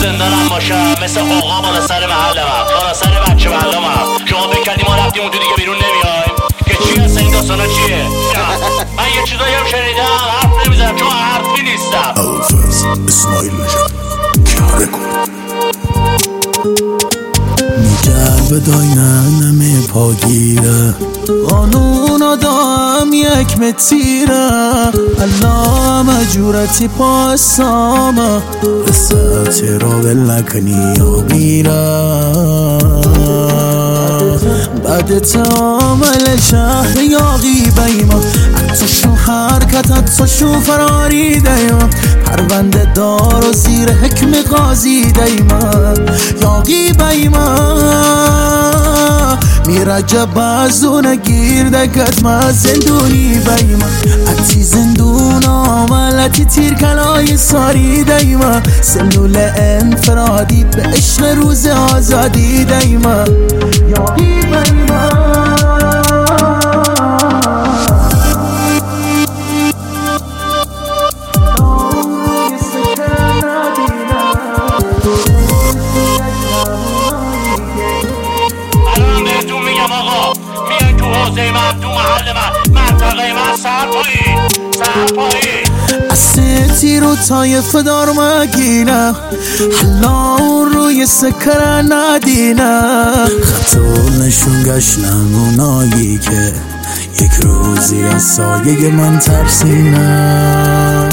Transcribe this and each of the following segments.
زندانم باشم مثل قوقا بالا سر محلم، بالا سر بچه معلمم. شما بکنی ما رفتیم اون تو دیگه بیرون نمیایم که چی هست این داستانا چیه؟ من یه چیزایی هم شنیدم حرف نمیزنم چون حرفی نیستم. اوفز اسماعیل نژاد کاره کن میگه بداینم پاگیره قانون آدم یک متیره الله مجورتی پاسامه رساتی رو بلکنی و بیره بعد تعامل شهر یاقی بیما اتشو حرکت اتشو فراری دیما پرونده دار و زیر حکم قاضی دیما یاقی بیما میرجه بازونه گیرده کتما زندونی بیما اتی زندون آملتی تیر کلای ساری دیما سلول انفرادی به عشق روز آزادی دیما یاقی بیما تو محل من منطقه من سر پایی اسیتی رو تایف دار مگینه حالا روی سکره ندینه خطو نشون گشنم اونایی که یک روزی از سایه من ترسینه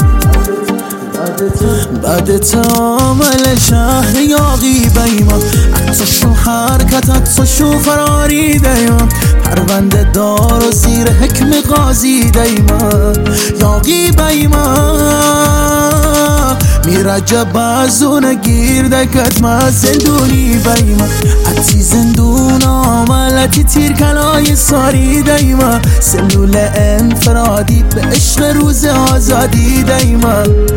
بعد تعامل شهر یاقی بیما اتشو حرکت اتشو فراری دیما پرونده دار و زیر حکم قاضی دیما یاقی بیما میرجه بازونه گیرده کتما زندونی بیما اتی زندون آملتی تیر کلای ساری دیما سلول انفرادی به عشق روز آزادی دیما